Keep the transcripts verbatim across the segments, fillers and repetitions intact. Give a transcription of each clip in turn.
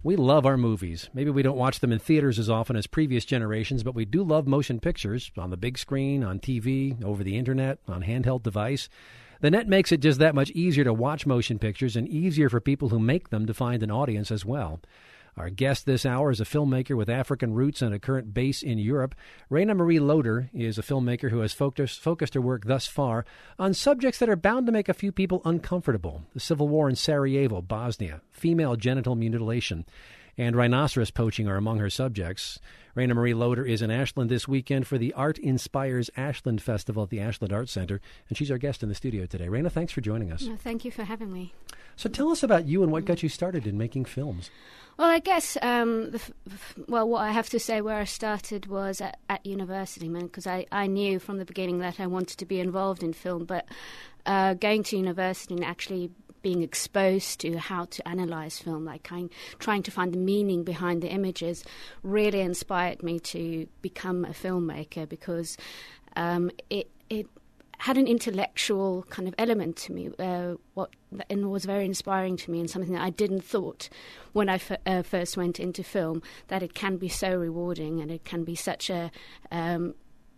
We love our movies. Maybe we don't watch them in theaters as often as previous generations, but we do love motion pictures on the big screen, on T V, over the internet, on handheld device. The net makes it just that much easier to watch motion pictures and easier for people who make them to find an audience as well. Our guest this hour is a filmmaker with African roots and a current base in Europe. Raina Marie Loder is a filmmaker who has focused, focused her work thus far on subjects that are bound to make a few people uncomfortable. The civil war in Sarajevo, Bosnia, female genital mutilation, and rhinoceros poaching are among her subjects. Raina Marie Loder is in Ashland this weekend for the Art Inspires Ashland Festival at the Ashland Arts Center, and she's our guest in the studio today. Raina, thanks for joining us. No, thank you for having me. So tell us about you and what got you started in making films. Well, I guess, um, the f- f- well, what I have to say where I started was at, at university, man, because I, I knew from the beginning that I wanted to be involved in film, but uh, going to university and actually being exposed to how to analyze film, like kind, trying to find the meaning behind the images, really inspired me to become a filmmaker because um, it it had an intellectual kind of element to me, uh, what and was very inspiring to me, and something that I didn't thought when I f- uh, first went into film, that it can be so rewarding and it can be such a um,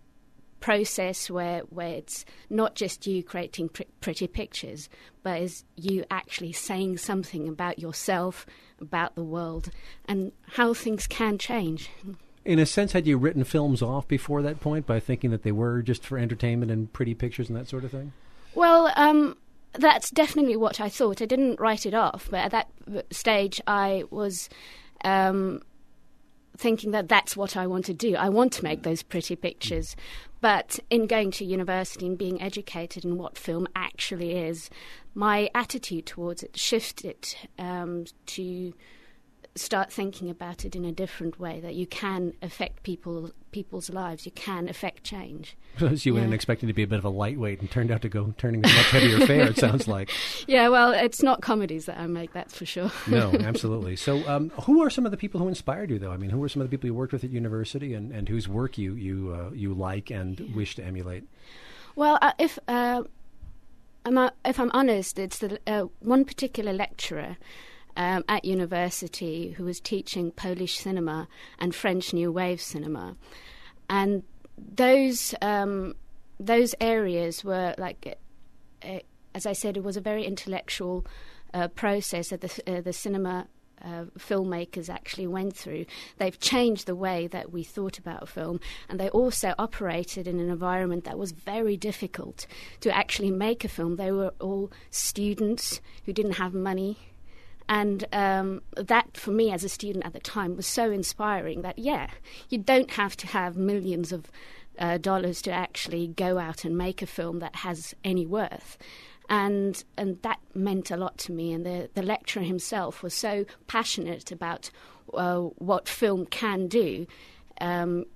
process where where it's not just you creating pr- pretty pictures, but is you actually saying something about yourself, about the world, and how things can change. In a sense, had you written films off before that point by thinking that they were just for entertainment and pretty pictures and that sort of thing? Well, um, that's definitely what I thought. I didn't write it off, but at that stage I was um, thinking that that's what I want to do. I want to make those pretty pictures. But in going to university and being educated in what film actually is, my attitude towards it shifted um, to start thinking about it in a different way, that you can affect people people's lives, you can affect change. So you yeah. went in expecting to be a bit of a lightweight and turned out to go turning a much heavier fare, it sounds like. Yeah, well, it's not comedies that I make, that's for sure. No, absolutely. So um, who are some of the people who inspired you, though? I mean, who are some of the people you worked with at university and, and whose work you you, uh, you like and yeah. wish to emulate? Well, uh, if, uh, I'm, uh, if I'm honest, it's the, uh, one particular lecturer Um, at university who was teaching Polish cinema and French New Wave cinema. And those um, those areas were like, uh, as I said, it was a very intellectual uh, process that the, uh, the cinema uh, filmmakers actually went through. They've changed the way that we thought about film, and they also operated in an environment that was very difficult to actually make a film. They were all students who didn't have money. And um, that, for me as a student at the time, was so inspiring that, yeah, you don't have to have millions of uh, dollars to actually go out and make a film that has any worth. And and that meant a lot to me. And the, the lecturer himself was so passionate about uh, what film can do, um,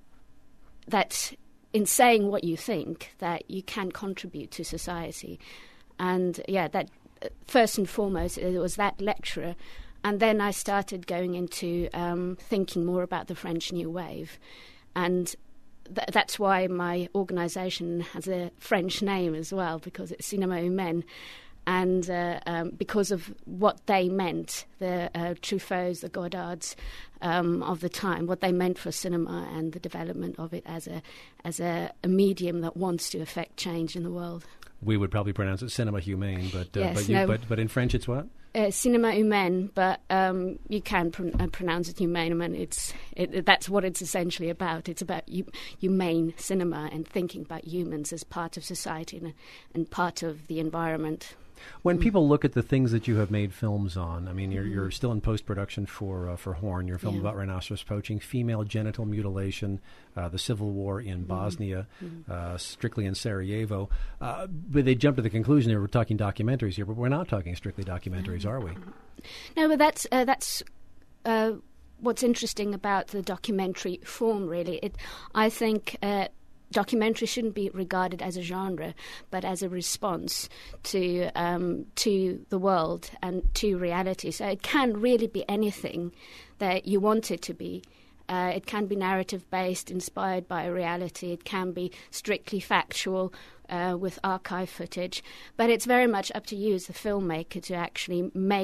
that in saying what you think, that you can contribute to society. And, yeah, that... First and foremost, it was that lecturer. And then I started going into um, thinking more about the French New Wave. And th- that's why my organisation has a French name as well, because it's Cinéma Humain. And uh, um, because of what they meant, the uh, Truffauts, the Godards um, of the time, what they meant for cinema and the development of it as a as a, a medium that wants to affect change in the world. We would probably pronounce it Cinéma Humain, but uh, yes, but, you, no, but but in French it's what? Uh, Cinéma Humain, but um, you can pr- uh, pronounce it Humain. I mean, it's it, that's what it's essentially about. It's about hu- humane cinema and thinking about humans as part of society and, and part of the environment. When people look at the things that you have made films on, I mean, you're, you're still in post-production for uh, for Horn, your film yeah. about rhinoceros poaching, female genital mutilation, uh, the civil war in Bosnia, mm-hmm. uh, strictly in Sarajevo. Uh, but they jump to the conclusion that we're talking documentaries here, but we're not talking strictly documentaries, are we? No, but that's uh, that's uh, what's interesting about the documentary form, really. It, I think... Uh, Documentary shouldn't be regarded as a genre, but as a response to um, to the world and to reality. So it can really be anything that you want it to be. Uh, it can be narrative-based, inspired by reality. It can be strictly factual uh, with archive footage. But it's very much up to you as the filmmaker to actually make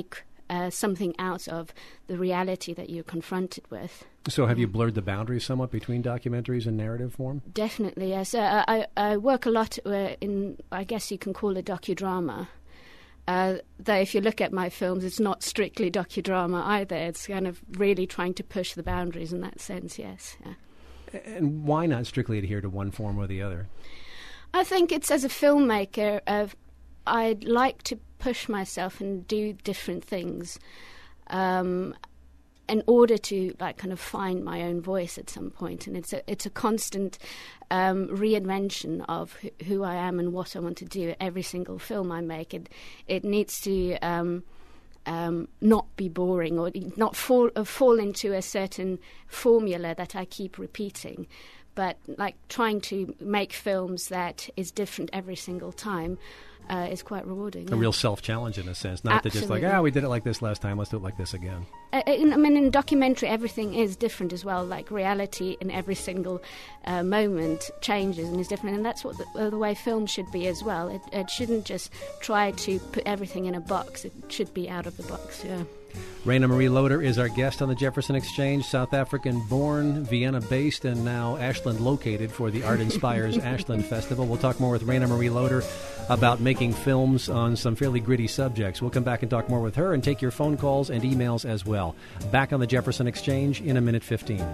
uh, something out of the reality that you're confronted with. So have you blurred the boundaries somewhat between documentaries and narrative form? Definitely, yes. Uh, I, I work a lot uh, in, I guess you can call it docudrama. Uh, though if you look at my films, it's not strictly docudrama either. It's kind of really trying to push the boundaries in that sense, yes. Yeah. And why not strictly adhere to one form or the other? I think it's, as a filmmaker, uh, I'd like to push myself and do different things um, in order to like kind of find my own voice at some point. And it's a it's a constant um, reinvention of wh- who I am and what I want to do. Every single film I make, it it needs to um, um, not be boring or not fall uh, fall into a certain formula that I keep repeating. But like trying to make films that is different every single time uh, is quite rewarding. A yeah. real self-challenge in a sense, not Absolutely. to just like, ah, we did it like this last time, let's do it like this again. Uh, in, I mean, in documentary, everything is different as well. Like reality in every single uh, moment changes and is different, and that's what the, uh, the way film should be as well. It, it shouldn't just try to put everything in a box. It should be out of the box. Yeah. Raina Marie Loder is our guest on the Jefferson Exchange, South African-born, Vienna-based, and now Ashland-located for the Art Inspires Ashland Festival. We'll talk more with Raina Marie Loder about making films on some fairly gritty subjects. We'll come back and talk more with her and take your phone calls and emails as well. Back on the Jefferson Exchange in a minute fifteen.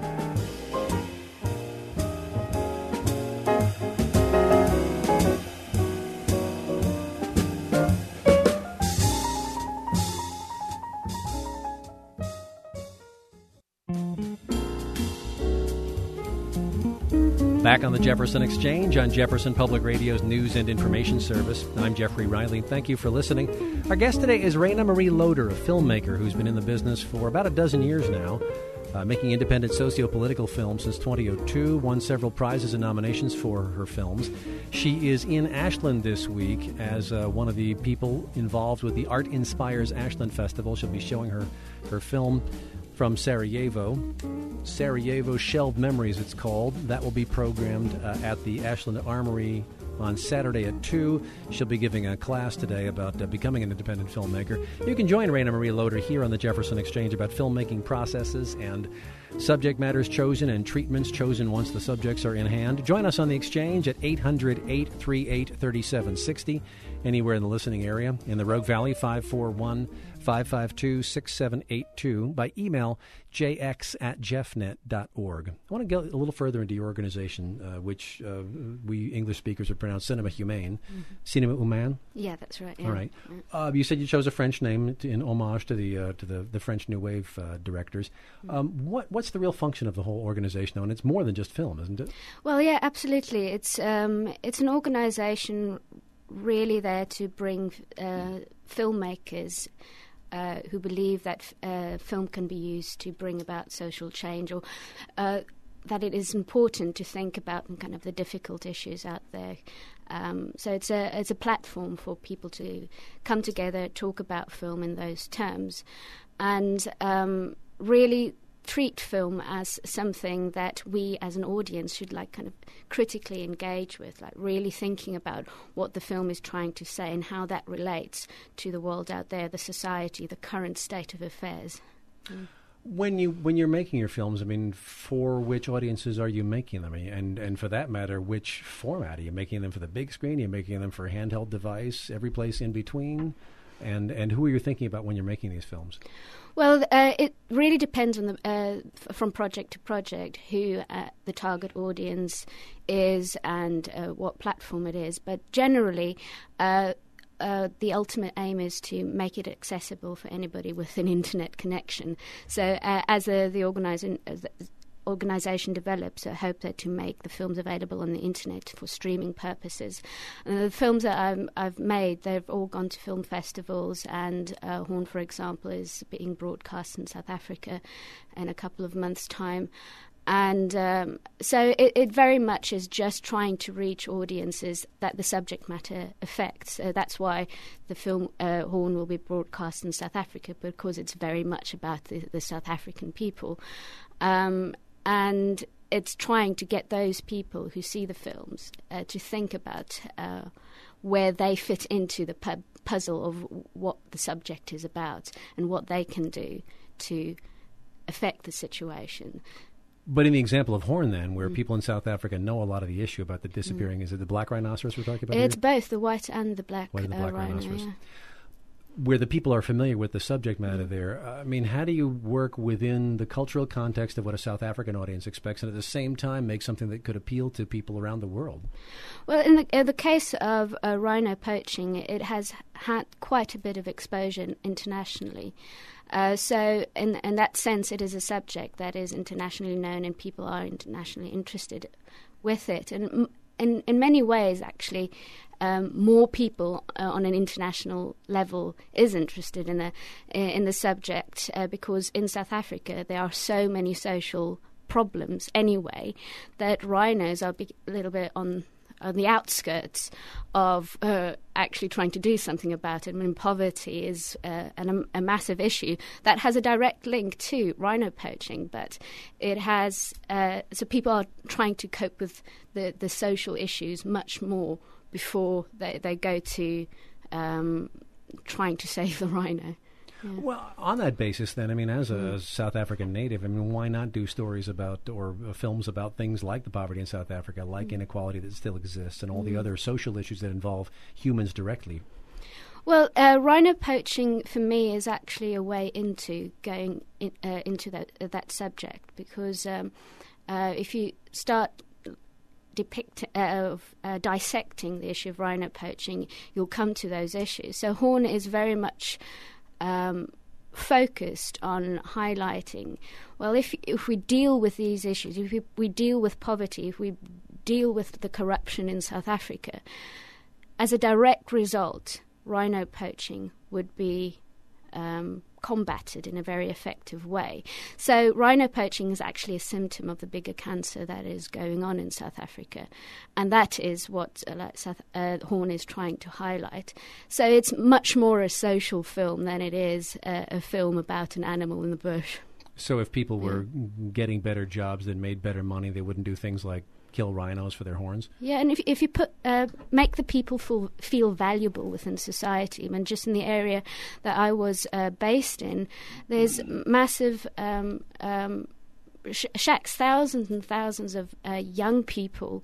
Back on the Jefferson Exchange on Jefferson Public Radio's News and Information Service. I'm Jeffrey Riley. Thank you for listening. Our guest today is Raina Marie Loder, a filmmaker who's been in the business for about a dozen years now, uh, making independent socio-political films since twenty oh two, won several prizes and nominations for her films. She is in Ashland this week as uh, one of the people involved with the Art Inspires Ashland Festival. She'll be showing her, her film from Sarajevo. Sarajevo Shelved Memories, it's called. That will be programmed uh, at the Ashland Armory on Saturday at two. She'll be giving a class today about uh, becoming an independent filmmaker. You can join Raina Marie Loder here on the Jefferson Exchange about filmmaking processes and subject matters chosen and treatments chosen once the subjects are in hand. Join us on the Exchange at eight hundred, eight three eight, three seven six zero, anywhere in the listening area. In the Rogue Valley, five four one, five five two, six seven eight two, by email j x at jeffnet dot org. I want to get a little further into your organization, uh, which uh, we English speakers would pronounce Cinema Humane. Mm-hmm. Cinema Humain? Yeah, that's right. Yeah. All right. Yeah. Uh, you said you chose a French name to, in homage to the uh, to the, the French New Wave uh, directors. Mm-hmm. Um, what what's the real function of the whole organization, though? And it's more than just film, isn't it? Well, yeah, absolutely. It's um, it's an organization really there to bring uh, filmmakers Uh, who believe that uh, film can be used to bring about social change, or uh, that it is important to think about kind of the difficult issues out there. Um, so it's a it's a platform for people to come together, talk about film in those terms, and um, really treat film as something that we as an audience should like kind of critically engage with, like really thinking about what the film is trying to say and how that relates to the world out there, the society, the current state of affairs. Mm. When you when you're making your films, I mean, for which audiences are you making them? And and for that matter, which format? Are you making them for the big screen? Are you making them for a handheld device? Every place in between? And and who are you thinking about when you're making these films? Well, uh, it really depends on the uh, f- from project to project who uh, the target audience is and uh, what platform it is. But generally, uh, uh, the ultimate aim is to make it accessible for anybody with an internet connection. So, uh, as a, the organising. Uh, organisation develops a hope that to make the films available on the internet for streaming purposes. And the films that I'm, I've made, they've all gone to film festivals, and uh, Horn, for example, is being broadcast in South Africa in a couple of months' time. And um, so it, it very much is just trying to reach audiences that the subject matter affects. So that's why the film uh, Horn will be broadcast in South Africa, because it's very much about the, the South African people. Um, and it's trying to get those people who see the films uh, to think about uh, where they fit into the pu- puzzle of what the subject is about and what they can do to affect the situation. But in the example of Horn, then, where mm. people in South Africa know a lot of the issue about the disappearing, mm. is it the black rhinoceros we're talking about It's here? both, the white and the black, white and the black uh, rhinoceros. rhino, yeah. Where the people are familiar with the subject matter there, I mean, how do you work within the cultural context of what a South African audience expects and at the same time make something that could appeal to people around the world? Well, in the, in the case of uh, rhino poaching, it has had quite a bit of exposure internationally. Uh, so in, in that sense, it is a subject that is internationally known and people are internationally interested with it. And in, in many ways, actually, Um, more people uh, on an international level is interested in the in the subject uh, because in South Africa there are so many social problems anyway that rhinos are a little bit on on the outskirts of uh, actually trying to do something about it. I mean, poverty is uh, an, a massive issue that has a direct link to rhino poaching, but it has uh, so people are trying to cope with the, the social issues much more before they, they go to um, trying to save the rhino. Yeah. Well, on that basis, then, I mean, as a mm. South African native, I mean, why not do stories about or uh, films about things like the poverty in South Africa, like mm. inequality that still exists, and all mm. the other social issues that involve humans directly? Well, uh, rhino poaching for me is actually a way into going in, uh, into that uh, that subject because um, uh, if you start depict uh, of uh, dissecting the issue of rhino poaching, you'll come to those issues. So Horn is very much um, focused on highlighting, well, if if we deal with these issues, if we, we deal with poverty, if we deal with the corruption in South Africa, as a direct result, rhino poaching would be um, combated in a very effective way. So rhino poaching is actually a symptom of the bigger cancer that is going on in South Africa, and that is what uh, like South, uh, Horn is trying to highlight. So it's much more a social film than it is uh, a film about an animal in the bush. So if people were yeah. getting better jobs that made better money, they wouldn't do things like kill rhinos for their horns? Yeah, and if if you put uh, make the people feel, feel valuable within society, I mean, just in the area that I was uh, based in, there's massive um, um, sh- shacks, thousands and thousands of uh, young people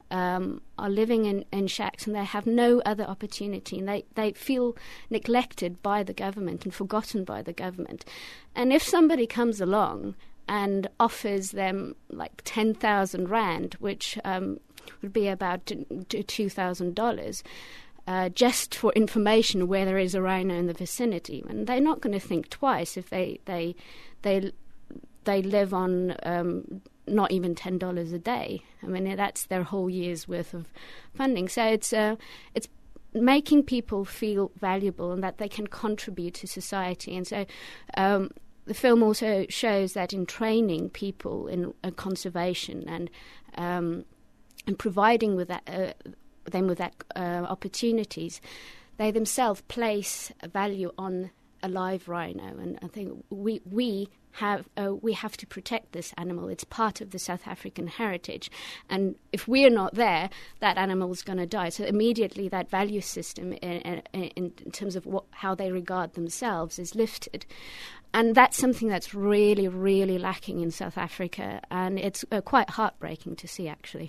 um, are living in, in shacks and they have no other opportunity, and they, they feel neglected by the government and forgotten by the government. And if somebody comes along and offers them like ten thousand rand, which um, would be about two thousand dollars, uh, just for information where there is a rhino in the vicinity. And they're not going to think twice if they they they, they live on um, not even ten dollars a day. I mean, that's their whole year's worth of funding. So it's uh, it's making people feel valuable and that they can contribute to society. And so Um, the film also shows that in training people in uh, conservation and um, and providing with that, uh, them with that uh, opportunities, they themselves place a value on a live rhino. And I think we we have uh, we have to protect this animal. It's part of the South African heritage, and if we are not there, that animal is going to die. So immediately, that value system in, in, in terms of what, how they regard themselves is lifted. And that's something that's really, really lacking in South Africa, and it's uh, quite heartbreaking to see, actually.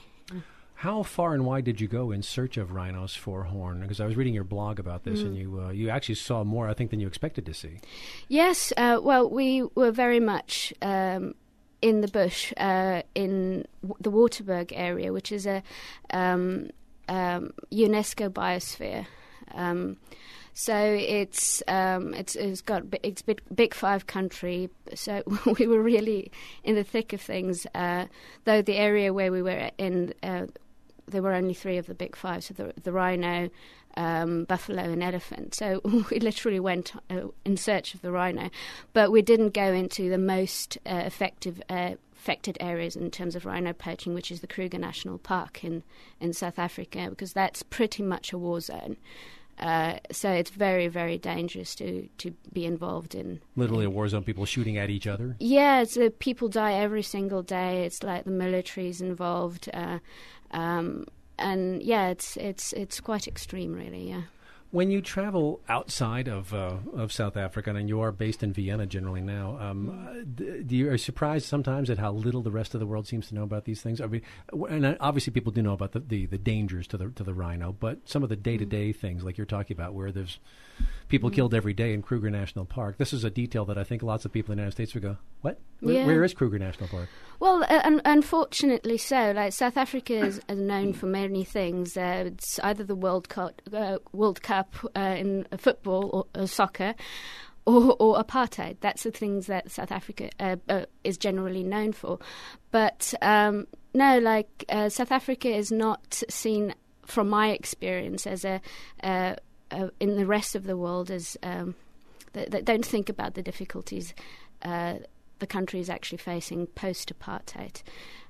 How far and wide did you go in search of rhinos for Horn? Because I was reading your blog about this, mm. and you uh, you actually saw more, I think, than you expected to see. Yes, uh, well, we were very much um, in the bush, uh, in w- the Waterberg area, which is a um, um, UNESCO biosphere. Um, So it's um, it's it's got it's big, big five country. So we were really in the thick of things. Uh, though the area where we were in, uh, there were only three of the big five. So the, the rhino, um, buffalo, and elephant. So we literally went uh, in search of the rhino, but we didn't go into the most uh, effective. Uh, affected areas in terms of rhino poaching, which is the Kruger National Park in, in South Africa, because that's pretty much a war zone. Uh, so it's very, very dangerous to, to be involved in. Literally a war zone, people shooting at each other? Yeah, it's, uh, people die every single day. It's like the military's involved. Uh, um, and yeah, it's it's it's quite extreme, really. Yeah. When you travel outside of uh, of South Africa, and you are based in Vienna generally now, um, do you are you surprised sometimes at how little the rest of the world seems to know about these things? I mean, and obviously people do know about the, the, the dangers to the to the rhino, but some of the day to day things like you're talking about, where there's people mm. killed every day in Kruger National Park. This is a detail that I think lots of people in the United States would go, "What? Where, yeah. where is Kruger National Park?" Well, uh, un- unfortunately so. Like South Africa is, is known for many things. Uh, it's either the World Cup, uh, World Cup uh, in football or, or soccer, or, or apartheid. That's the things that South Africa uh, uh, is generally known for. But um, no, like uh, South Africa is not seen, from my experience, as a uh, uh, in the rest of the world as um, that, that don't think about the difficulties Uh, the country is actually facing post-apartheid.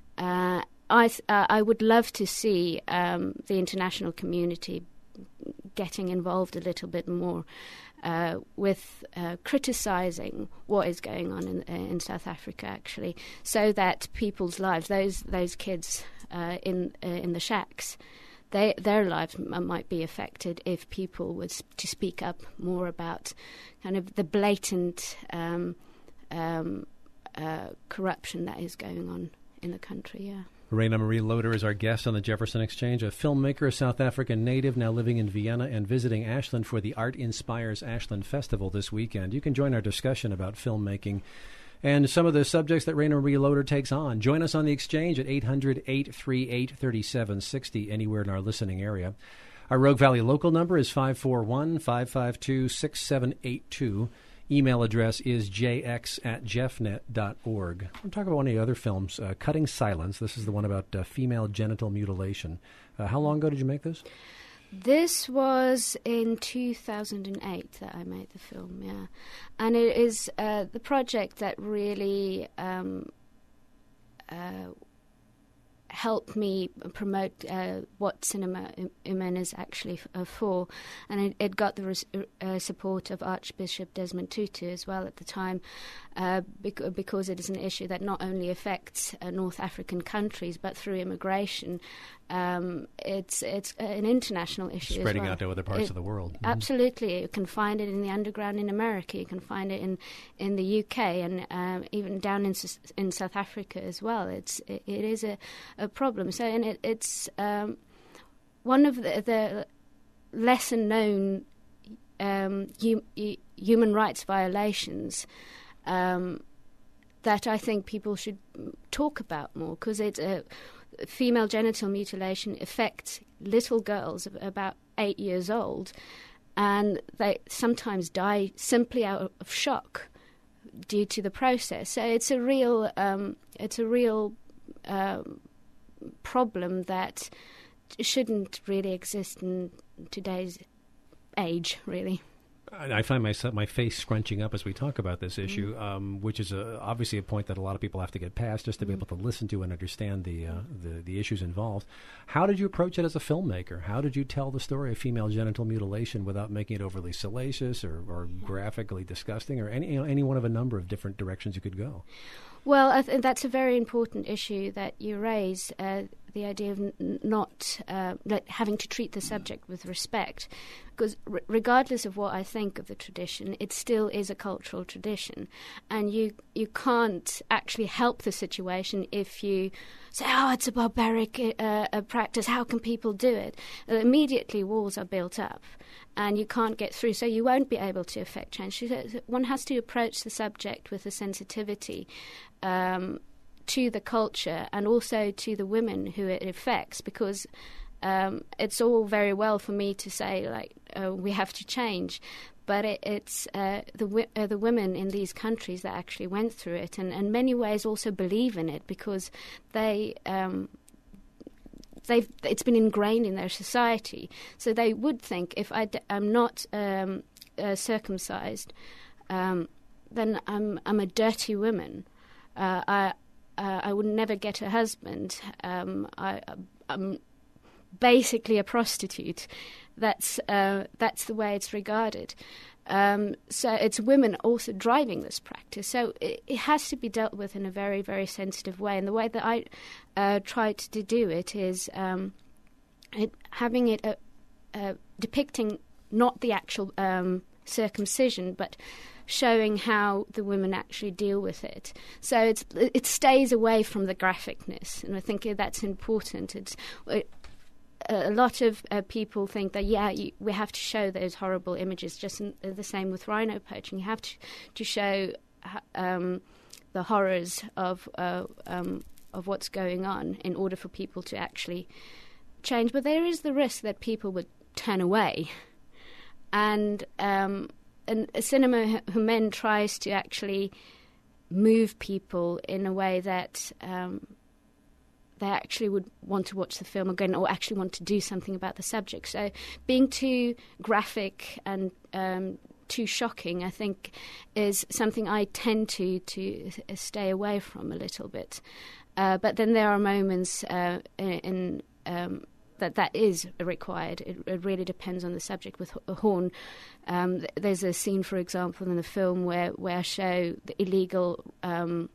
Uh, I th- uh, I would love to see um, the international community getting involved a little bit more uh, with uh, criticising what is going on in, in South Africa, actually, so that people's lives, those those kids uh, in uh, in the shacks, they, their lives m- might be affected if people were sp- to speak up more about kind of the blatant Um, um, Uh, corruption that is going on in the country, yeah. Raina Marie Loder is our guest on the Jefferson Exchange, a filmmaker, a South African native, now living in Vienna and visiting Ashland for the Art Inspires Ashland Festival this weekend. You can join our discussion about filmmaking and some of the subjects that Raina Marie Loder takes on. Join us on the Exchange at eight hundred, eight three eight, three seven six zero, anywhere in our listening area. Our Rogue Valley local number is five four one, five five two, six seven eight two. Email address is j x at jeffnet dot org. I'm talking about one of the other films, uh, Cutting Silence. This is the one about uh, female genital mutilation. Uh, how long ago did you make this? This was in two thousand eight that I made the film, yeah. And it is uh, the project that really um, uh, helped me promote uh, what Cinema Umen is actually f- uh, for. And it, it got the res- uh, support of Archbishop Desmond Tutu as well at the time, uh, bec- because it is an issue that not only affects uh, North African countries, but through immigration, um, it's it's an international issue Spreading as well. out to other parts it, of the world. Mm-hmm. Absolutely. You can find it in the underground in America. You can find it in, in the U K and um, even down in in South Africa as well. It's it, it is a, a problem. So, and it, it's um, one of the, the lesser known um, hum, human rights violations um, that I think people should talk about more, because it's a female genital mutilation affects little girls of about eight years old, and they sometimes die simply out of shock due to the process. So it's a real, um, it's a real um, problem that shouldn't really exist in today's age, really. I find myself, my face scrunching up as we talk about this issue, mm. um, which is a, obviously a point that a lot of people have to get past just to mm. be able to listen to and understand the, uh, the the issues involved. How did you approach it as a filmmaker? How did you tell the story of female genital mutilation without making it overly salacious or, or graphically disgusting, or any you know, any one of a number of different directions you could go? Well, I th- that's a very important issue that you raise, uh, the idea of n- not uh, having to treat the subject with respect. Because r- regardless of what I think of the tradition, it still is a cultural tradition. And you you can't actually help the situation if you say, oh, it's a barbaric uh, a practice, how can people do it? Uh, immediately walls are built up and you can't get through, so you won't be able to affect change. One has to approach the subject with a sensitivity um, to the culture and also to the women who it affects, because um, it's all very well for me to say, like, oh, we have to change, but it, it's uh, the wi- uh, the women in these countries that actually went through it, and in many ways also believe in it, because they um, they've it's been ingrained in their society. So they would think, if I d- I'm not um, uh, circumcised, um, then I'm I'm a dirty woman. Uh, I uh, I would never get a husband. Um, I, I'm basically a prostitute. That's uh, that's the way it's regarded. Um, so it's women also driving this practice. So it, it has to be dealt with in a very, very sensitive way. And the way that I uh, tried to do it is um, it, having it uh, uh, depicting not the actual um, circumcision, but showing how the women actually deal with it. So it's, it stays away from the graphicness, and I think that's important. It's it, a lot of uh, people think that, yeah, you, we have to show those horrible images, just in, uh, the same with rhino poaching. You have to, to show um, the horrors of uh, um, of what's going on in order for people to actually change. But there is the risk that people would turn away. And um, and a cinema who then tries to actually move people in a way that um, they actually would want to watch the film again, or actually want to do something about the subject. So being too graphic and um, too shocking, I think, is something I tend to, to stay away from a little bit. Uh, but then there are moments uh, in... in um, that that is required. It, it really depends on the subject. With Horn, um, th- there's a scene, for example, in the film where, where I show the illegal um,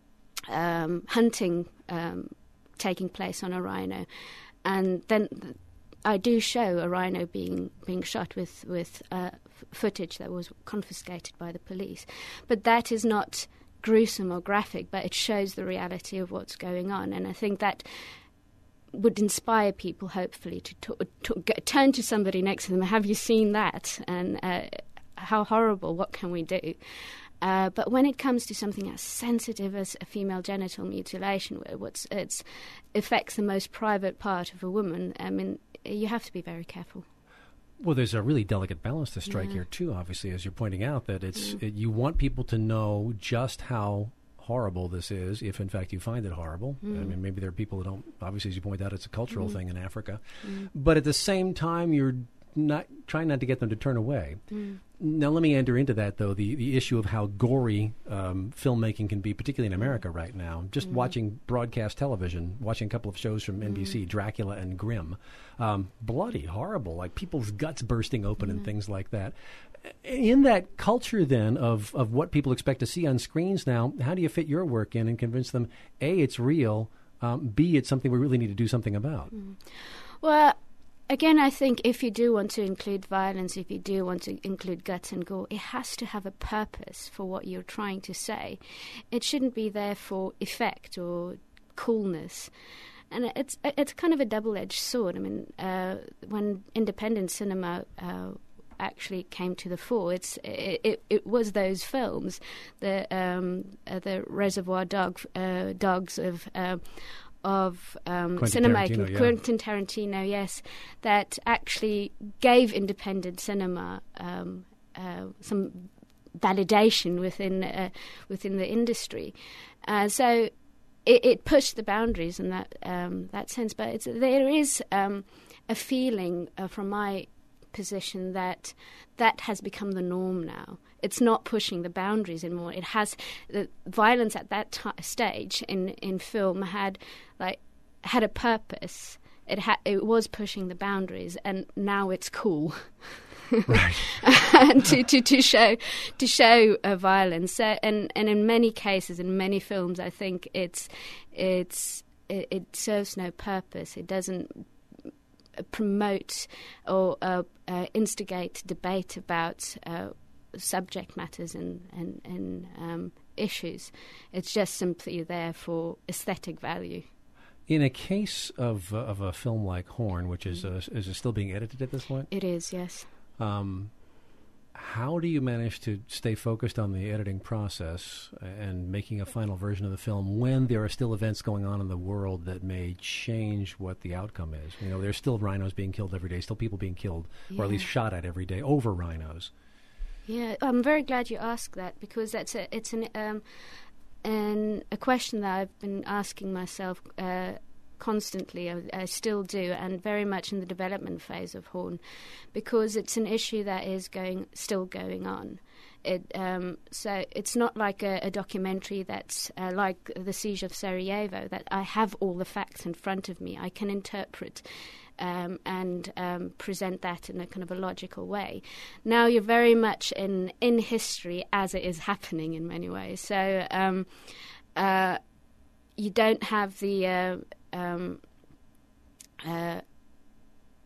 um, hunting um, taking place on a rhino, and then th- I do show a rhino being being shot with with uh, f- footage that was confiscated by the police. But that is not gruesome or graphic, but it shows the reality of what's going on, and I think that would inspire people, hopefully, to, to, to get, turn to somebody next to them. Have you seen that? And uh, how horrible? What can we do? Uh, but when it comes to something as sensitive as a female genital mutilation, where what's it's affects the most private part of a woman, I mean, you have to be very careful. Well, there's a really delicate balance to strike yeah. here too. Obviously, as you're pointing out, that it's mm. it, you want people to know just how horrible this is, if in fact you find it horrible. Mm. I mean, maybe there are people who don't, obviously, as you point out, it's a cultural mm. thing in Africa. Mm. But at the same time, you're not trying not to get them to turn away. Mm. Now, let me enter into that, though, the, the issue of how gory um, filmmaking can be, particularly in America right now. Just mm. watching broadcast television, watching a couple of shows from N B C, mm. Dracula and Grimm. Um, bloody, horrible, like people's guts bursting open mm. and things like that. In that culture, then, of, of what people expect to see on screens now, how do you fit your work in and convince them, A, it's real, um, B, it's something we really need to do something about? Mm. Well, again, I think if you do want to include violence, if you do want to include guts and gore, it has to have a purpose for what you're trying to say. It shouldn't be there for effect or coolness. And it's it's kind of a double-edged sword. I mean, uh, when independent cinema uh, actually came to the fore, it's it, it, it was those films, the um, uh, the Reservoir Dog uh, Dogs of uh, of um, cinemaking, yeah. Quentin Tarantino, yes, that actually gave independent cinema um, uh, some validation within uh, within the industry. Uh, so. It, it pushed the boundaries in that um, that sense, but it's, there is um, a feeling uh, from my position that that has become the norm now. It's not pushing the boundaries anymore. It has the violence at that t- stage in, in film had like had a purpose. It had it was pushing the boundaries, and now it's cool. Right. and to, to, to show to show uh, violence, so, and and in many cases, in many films, I think it's it's it, it serves no purpose. It doesn't promote or uh, uh, instigate debate about uh, subject matters and and, and um, issues. It's just simply there for aesthetic value. In a case of uh, of a film like Horn, which is uh, is it still being edited at this point? It is, yes. Um, how do you manage to stay focused on the editing process and making a final version of the film when there are still events going on in the world that may change what the outcome is? You know, there's still rhinos being killed every day, still people being killed, yeah. or at least shot at every day over rhinos. Yeah, I'm very glad you asked that, because that's a, it's an um, an a question that I've been asking myself uh, constantly. I, I still do, and very much in the development phase of Horn, because it's an issue that is going still going on. It, um, so it's not like a, a documentary that's uh, like The Siege of Sarajevo, that I have all the facts in front of me. I can interpret um, and um, present that in a kind of a logical way. Now you're very much in, in history as it is happening in many ways. So um, uh, you don't have the... Uh, Um, uh,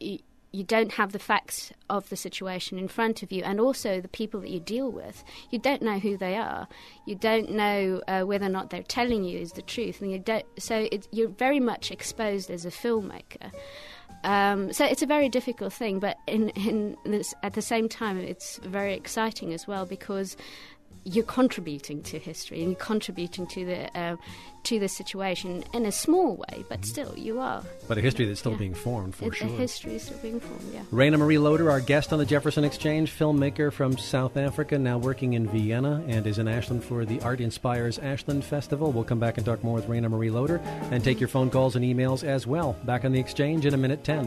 you, you don't have the facts of the situation in front of you, and also the people that you deal with. You don't know who they are. You don't know uh, whether or not they're telling you is the truth, and you don't. So it, you're very much exposed as a filmmaker. Um, so it's a very difficult thing, but in, in this, at the same time, it's very exciting as well, because you're contributing to history and you're contributing to the uh, to the situation in a small way, but still you are. But a history that's still yeah. being formed, for it, sure. A history is still being formed, yeah. Raina Marie Loder, our guest on the Jefferson Exchange, filmmaker from South Africa, now working in Vienna and is in Ashland for the Art Inspires Ashland Festival. We'll come back and talk more with Raina Marie Loder and take your phone calls and emails as well. Back on the Exchange in a minute ten.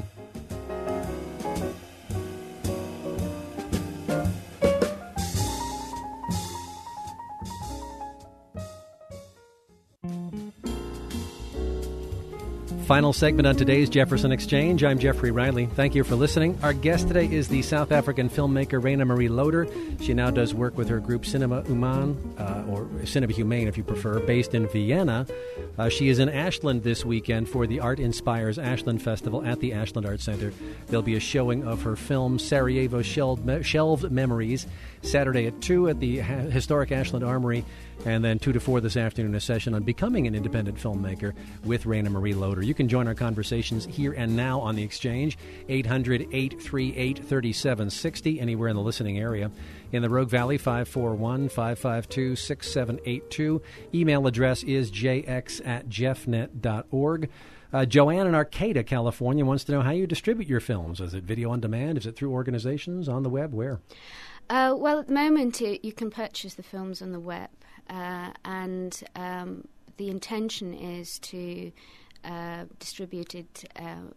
Final segment on today's Jefferson Exchange. I'm Jeffrey Riley. Thank you for listening. Our guest today is the South African filmmaker Raina Marie Loder. She now does work with her group Cinema Human, uh, or Cinema Humane if you prefer, based in Vienna. Uh, she is in Ashland this weekend for the Art Inspires Ashland Festival at the Ashland Art Center. There'll be a showing of her film Sarajevo Shelved, Shelved Memories Saturday at two at the ha- historic Ashland Armory, and then two to four this afternoon, a session on becoming an independent filmmaker with Raina Marie Loder. You can join our conversations here and now on the Exchange, eight hundred, eight three eight, three seven six zero, anywhere in the listening area. In the Rogue Valley, five four one, five five two, six seven eight two. Email address is j x at jeffnet dot org. Uh, Joanne in Arcata, California, wants to know how you distribute your films. Is it video on demand? Is it through organizations? On the web? Where? Uh, well, at the moment, it, you can purchase the films on the web, uh, and um, the intention is to uh, distribute it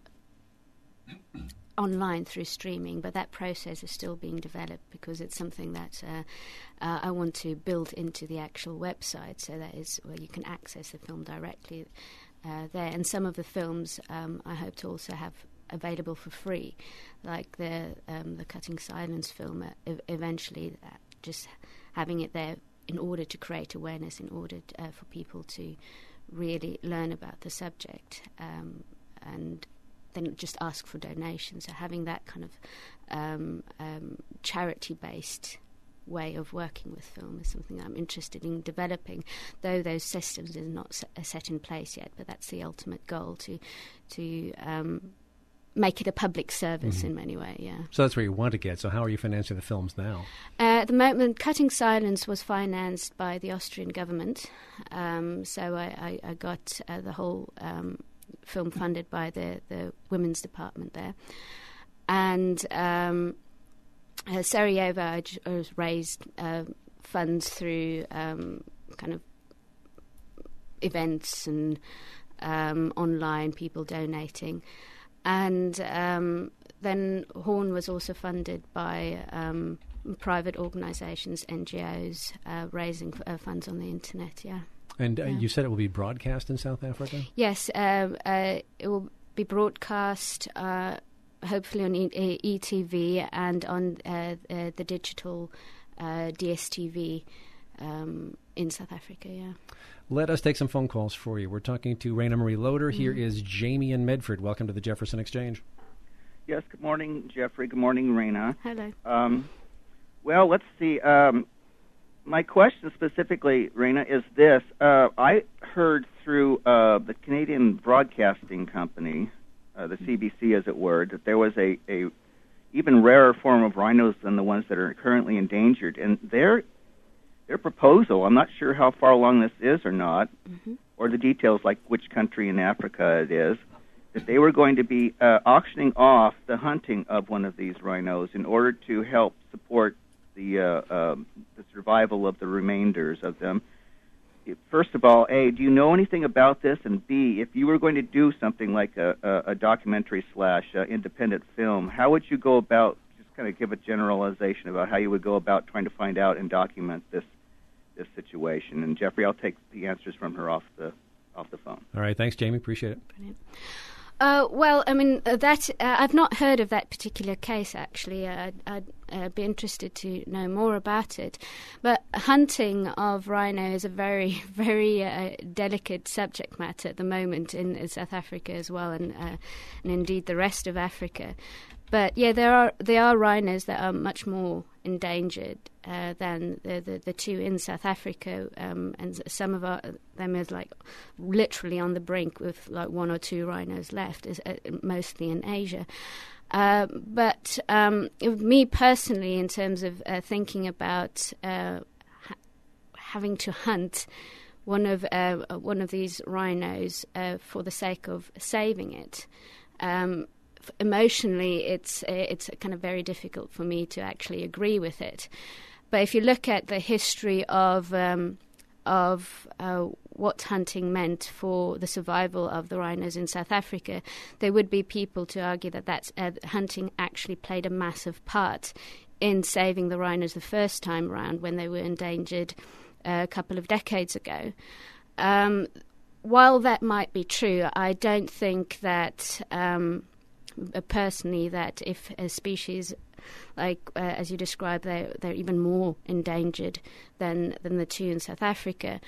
uh, online through streaming, but that process is still being developed because it's something that uh, uh, I want to build into the actual website, so that is where you can access the film directly uh, there. And some of the films um, I hope to also have available for free, like the um, the Cutting Silence film. Uh, e- eventually, uh, just having it there in order to create awareness, in order to, uh, for people to really learn about the subject, um, and then just ask for donations. So having that kind of um, um, charity-based way of working with film is something I'm interested in developing, though those systems are not set, are set in place yet, but that's the ultimate goal, to to um, make it a public service mm-hmm. in many ways, yeah. So that's where you want to get. So how are you financing the films now? Uh, at the moment, Cutting Silence was financed by the Austrian government. Um, so I, I, I got uh, the whole um, film funded by the, the women's department there. And um, uh, Sarajevo, I j- I raised uh, funds through um, kind of events and um, online people donating. And um, then Horn was also funded by um, private organisations, N G Os, uh, raising uh, funds on the internet, yeah. And uh, yeah. you said it will be broadcast in South Africa? Yes, uh, uh, it will be broadcast uh, hopefully on e- E T V and on uh, uh, the digital uh, D S T V um, in South Africa, yeah. Let us take some phone calls for you. We're talking to Raina Marie Loder. Mm-hmm. Here is Jamie in Medford. Welcome to the Jefferson Exchange. Yes, good morning, Jeffrey. Good morning, Raina. Hello. Um, well, let's see. Um, my question specifically, Raina, is this. Uh, I heard through uh, the Canadian Broadcasting Company, uh, the C B C as it were, that there was a, a even rarer form of rhinos than the ones that are currently endangered. And their their proposal, I'm not sure how far along this is or not, mm-hmm. or the details like which country in Africa it is, that they were going to be uh, auctioning off the hunting of one of these rhinos in order to help support the uh, uh, the survival of the remainders of them. First of all, A, do you know anything about this? And B, if you were going to do something like a, a, a documentary slash uh, independent film, how would you go about, just kind of give a generalization about how you would go about trying to find out and document this this situation? And Jeffrey, I'll take the answers from her off the off the phone. All right, thanks, Jamie. Appreciate it. Brilliant. Uh, well, I mean, uh, that uh, I've not heard of that particular case, actually. Uh, I'd, I'd uh, be interested to know more about it. But hunting of rhino is a very, very uh, delicate subject matter at the moment in, in South Africa as well, and, uh, and indeed the rest of Africa. But yeah, there are there are rhinos that are much more endangered uh, than the, the the two in South Africa, um, and some of our, them is like literally on the brink with like one or two rhinos left, is uh, mostly in Asia. Uh, but um, me personally, in terms of uh, thinking about uh, ha- having to hunt one of uh, one of these rhinos uh, for the sake of saving it. Um, Emotionally, it's it's kind of very difficult for me to actually agree with it. But if you look at the history of um, of uh, what hunting meant for the survival of the rhinos in South Africa, there would be people to argue that that's, uh, hunting actually played a massive part in saving the rhinos the first time round when they were endangered uh, a couple of decades ago. Um, while that might be true, I don't think that... Um, personally, that if a species like uh, as you described, they're, they're even more endangered than than the two in South Africa,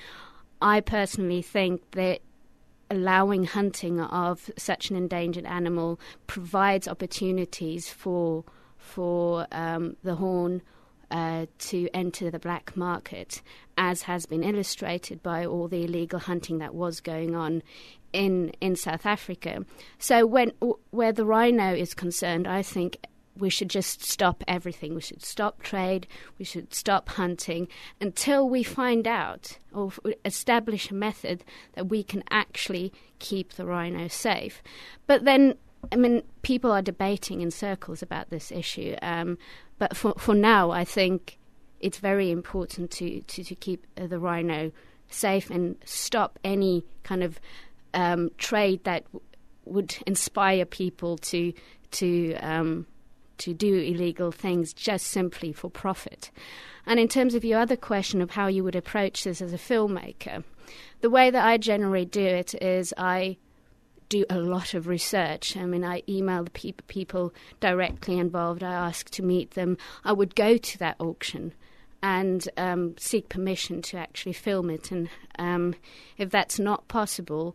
I personally think that allowing hunting of such an endangered animal provides opportunities for for um, the horn uh, to enter the black market, as has been illustrated by all the illegal hunting that was going on in in South Africa. So when where the rhino is concerned, I think we should just stop everything. We should stop trade. We should stop hunting until we find out or establish a method that we can actually keep the rhino safe. But then, I mean, people are debating in circles about this issue. Um, but for for now, I think it's very important to, to, to keep uh, the rhino safe and stop any kind of Um, trade that w- would inspire people to to um, to do illegal things just simply for profit. And in terms of your other question of how you would approach this as a filmmaker, the way that I generally do it is I do a lot of research. I mean, I email the pe- people directly involved. I ask to meet them. I would go to that auction and um, seek permission to actually film it. And um, if that's not possible,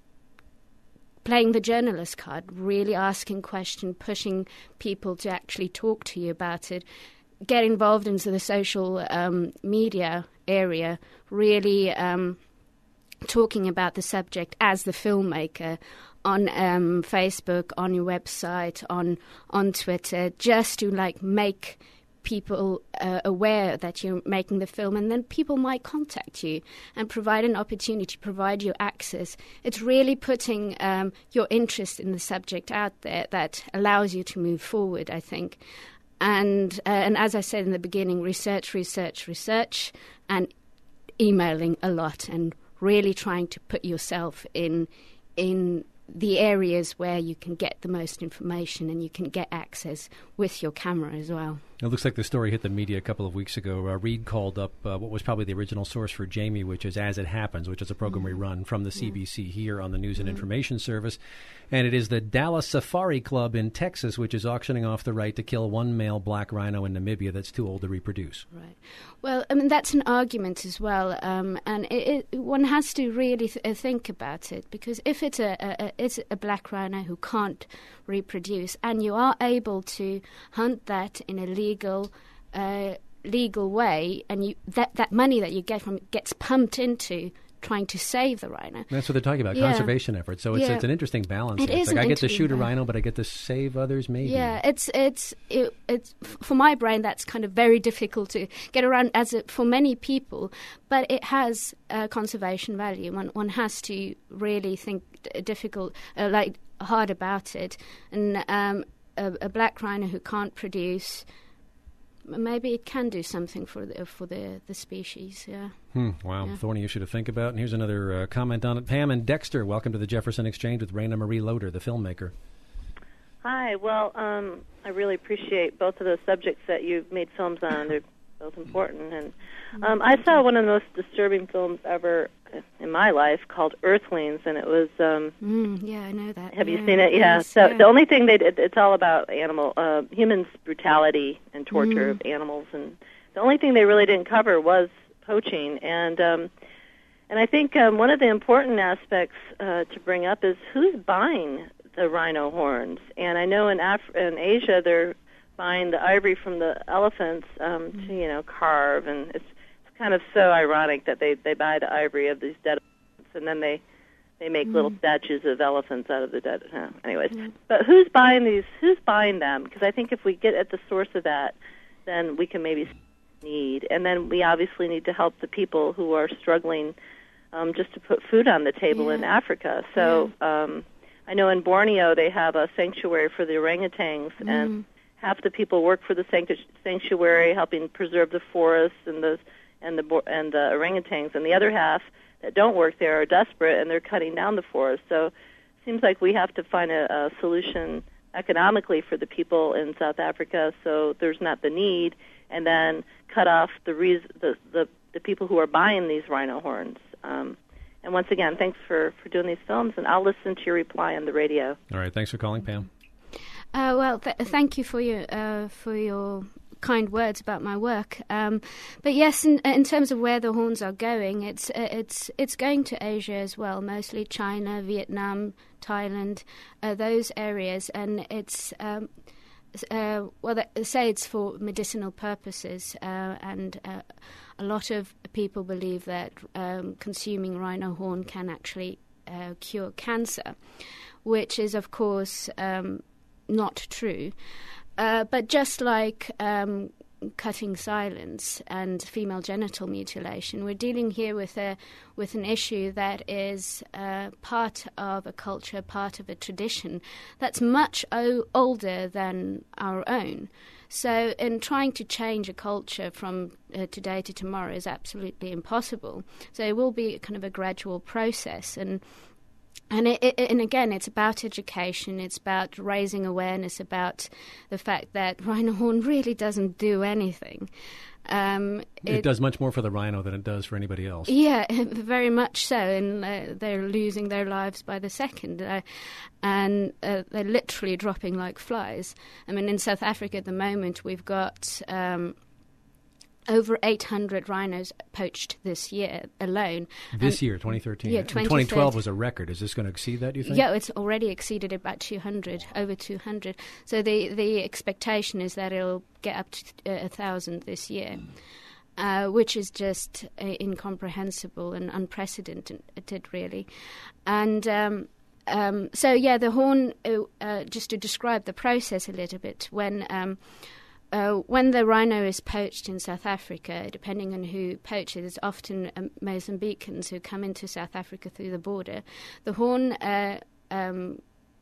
playing the journalist card, really asking questions, pushing people to actually talk to you about it, get involved into the social um, media area, really um, talking about the subject as the filmmaker on um, Facebook, on your website, on on Twitter, just to like make people uh, aware that you're making the film, and then people might contact you and provide an opportunity, provide you access. It's really putting um, your interest in the subject out there that allows you to move forward, I think. And uh, and as I said in the beginning, research, research, research, and emailing a lot, and really trying to put yourself in in the areas where you can get the most information and you can get access with your camera as well. It looks like the story hit the media a couple of weeks ago. Uh, Reed called up uh, what was probably the original source for Jamie, which is As It Happens, which is a program mm-hmm. we run from the C B C here on the News and mm-hmm. Information Service. And it is the Dallas Safari Club in Texas, which is auctioning off the right to kill one male black rhino in Namibia that's too old to reproduce. Right. Well, I mean, that's an argument as well. Um, and it, it, one has to really th- uh, think about it, because if it's a, a, a, it's a black rhino who can't reproduce, and you are able to hunt that in a legal uh, legal way, and you that, that money that you get from it gets pumped into trying to save the rhino. That's what they're talking about, yeah. conservation efforts. So it's, yeah. it's an interesting balance. It it's is like I get to shoot a balance. rhino, but I get to save others maybe. Yeah, it's it's it, it's for my brain, that's kind of very difficult to get around as a, for many people, but it has uh, conservation value. One one has to really think d- difficult, uh, like hard about it. And um, a, a black rhino who can't produce, maybe it can do something for the for the, the species. Yeah. Hmm, wow, yeah. Thorny issue to think about. And here's another uh, comment on it. Pam and Dexter, welcome to the Jefferson Exchange with Raina Marie Loder, the filmmaker. Hi. Well, um, I really appreciate both of those subjects that you've made films on. They're both important. And um, I saw one of the most disturbing films ever in my life called Earthlings, and it was... Um, mm, yeah, I know that. Have yeah, you seen it? Yeah. yes, so yeah. the only thing they did, it's all about animal, uh, humans' brutality and torture mm. of animals, and the only thing they really didn't cover was poaching. And um, and I think um, one of the important aspects uh, to bring up is who's buying the rhino horns. And I know in Af- in Asia they're buying the ivory from the elephants um, mm. to, you know, carve, and it's it's kind of so ironic that they, they buy the ivory of these dead elephants, and then they they make mm. little statues of elephants out of the dead. Uh, anyways, mm. but who's buying these? Who's buying them? Because I think if we get at the source of that, then we can maybe need, and then we obviously need to help the people who are struggling um, just to put food on the table yeah. in Africa. So yeah. um, I know in Borneo they have a sanctuary for the orangutans, mm. and half the people work for the sanctuary, helping preserve the forests and the and the and the orangutans, and the other half that don't work there are desperate and they're cutting down the forest. So it seems like we have to find a, a solution economically for the people in South Africa, so there's not the need, and then cut off the reason, the, the the people who are buying these rhino horns. Um, and once again, thanks for, for doing these films, and I'll listen to your reply on the radio. All right, thanks for calling, Pam. Uh, well, th- thank you for your uh, for your kind words about my work. Um, but yes, in, in terms of where the horns are going, it's uh, it's it's going to Asia as well, mostly China, Vietnam, Thailand, uh, those areas, and it's um, uh, well, they say it's for medicinal purposes, uh, and uh, a lot of people believe that um, consuming rhino horn can actually uh, cure cancer, which is, of course, um, not true. Uh, but just like um, cutting silence and female genital mutilation, we're dealing here with a with an issue that is uh, part of a culture, part of a tradition that's much o- older than our own. So in trying to change a culture from uh, today to tomorrow is absolutely impossible. So it will be kind of a gradual process. And And it, it, and again, it's about education. It's about raising awareness about the fact that rhino horn really doesn't do anything. Um, it, it does much more for the rhino than it does for anybody else. Yeah, very much so. And uh, they're losing their lives by the second. Uh, and uh, they're literally dropping like flies. I mean, in South Africa at the moment, we've got Um, over eight hundred rhinos poached this year alone. This and year, twenty thirteen. Yeah, and twenty twelve was a record. Is this going to exceed that, do you think? Yeah, it's already exceeded about two hundred, over two hundred. So the, the expectation is that it'll get up to uh, one thousand this year, uh, which is just uh, incomprehensible and unprecedented, really. And Um, um, so, yeah, the horn, uh, uh, just to describe the process a little bit, when Um, Uh, when the rhino is poached in South Africa, depending on who poaches, it's often um, Mozambicans who come into South Africa through the border. The horn uh, um,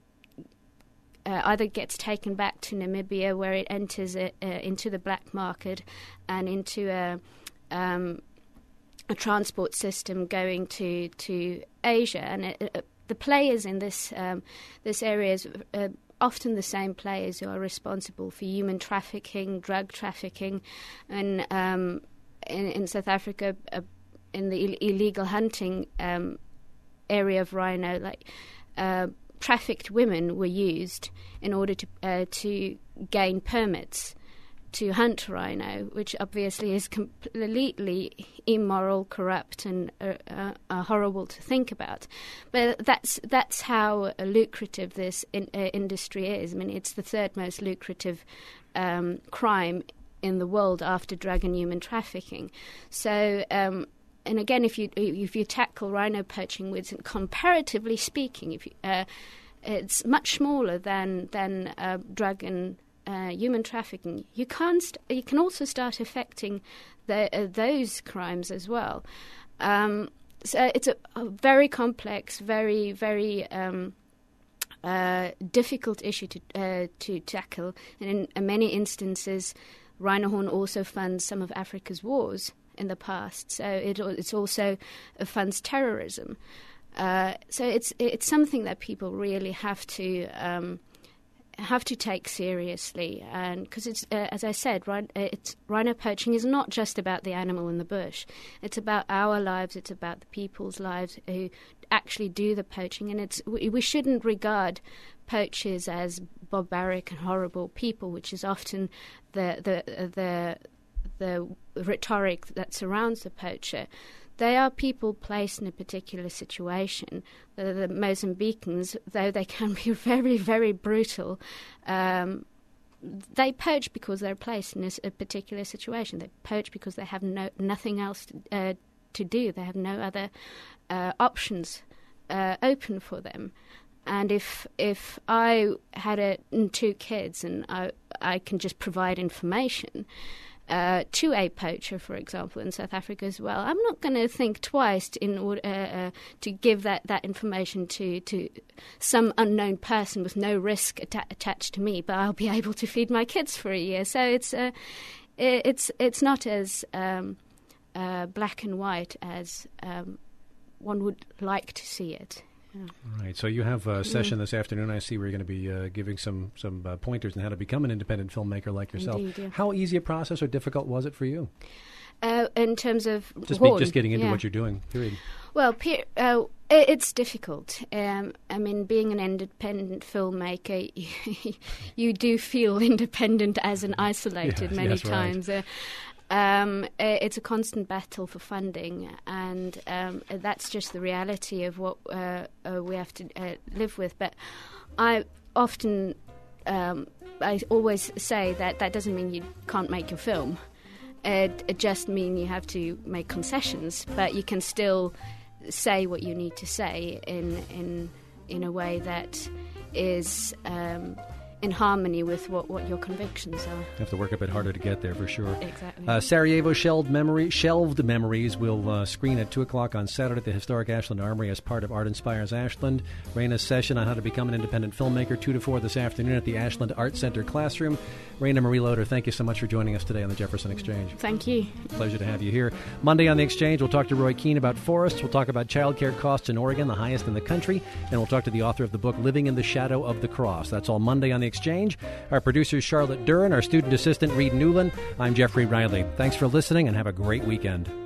uh, either gets taken back to Namibia, where it enters uh, uh, into the black market and into a, um, a transport system going to to Asia. And it, uh, the players in this um, this area is Uh, often the same players who are responsible for human trafficking, drug trafficking, and um, in, in South Africa, uh, in the Ill- illegal hunting um, area of rhino, like uh, trafficked women were used in order to uh, to gain permits to hunt rhino, which obviously is completely immoral, corrupt, and uh, uh, uh, horrible to think about. But that's that's how uh, lucrative this in, uh, industry is. I mean, it's the third most lucrative um, crime in the world after drug and human trafficking. So, um, and again, if you if you tackle rhino poaching with, comparatively speaking, if you, uh, it's much smaller than than uh, drug and Uh, human trafficking, you can't. St- you can also start affecting the, uh, those crimes as well. Um, so it's a, a very complex, very, very um, uh, difficult issue to uh, to tackle. And in, in many instances, rhino horn also funds some of Africa's wars in the past. So it it's also uh, funds terrorism. Uh, so it's it's something that people really have to. Um, have to take seriously, and because it's uh, as I said, right, it's rhino poaching is not just about the animal in the bush. It's about our lives. It's about the people's lives who actually do the poaching, and it's we, we shouldn't regard poachers as barbaric and horrible people, which is often the the the the rhetoric that surrounds the poacher. They are people placed in a particular situation. The, the Mozambicans, though they can be very, very brutal, um, they poach because they're placed in a, a particular situation. They poach because they have no nothing else to, uh, to do. They have no other uh, options uh, open for them. And if if I had a, two kids and I I can just provide information Uh, to a poacher, for example, in South Africa as well, I'm not going to think twice to, in order uh, uh, to give that, that information to, to some unknown person with no risk atta- attached to me, but I'll be able to feed my kids for a year. So it's uh, it's it's not as um, uh, black and white as um, one would like to see it. Yeah. All right. So you have a session this afternoon. I see where you're going to be uh, giving some some uh, pointers on how to become an independent filmmaker like yourself. Indeed, yeah. How easy a process or difficult was it for you? Uh, in terms of just horn, be, just getting into yeah. what you're doing. Period. Well, pe- uh, it, it's difficult. Um, I mean, being an independent filmmaker, you do feel independent as an isolated yes, many yes, times. Right. Uh, Um, it's a constant battle for funding, and um, that's just the reality of what uh, uh, we have to uh, live with. But I often, um, I always say that that doesn't mean you can't make your film. It, it just means you have to make concessions, but you can still say what you need to say in in in a way that is Um, in harmony with what, what your convictions are. You have to work a bit harder to get there, for sure. Exactly. Uh, Sarajevo Shelved, Memory, Shelved Memories will uh, screen at two o'clock on Saturday at the Historic Ashland Armory as part of Art Inspires Ashland. Raina's session on how to become an independent filmmaker, two to four this afternoon at the Ashland Art Center classroom. Raina Marie Loder, thank you so much for joining us today on the Jefferson Exchange. Thank you. Pleasure to have you here. Monday on the Exchange, we'll talk to Roy Keane about forests. We'll talk about child care costs in Oregon, the highest in the country. And we'll talk to the author of the book, Living in the Shadow of the Cross. That's all Monday on the Exchange. Our producer is Charlotte Duran, our student assistant Reed Newland. I'm Jeffrey Riley. Thanks for listening and have a great weekend.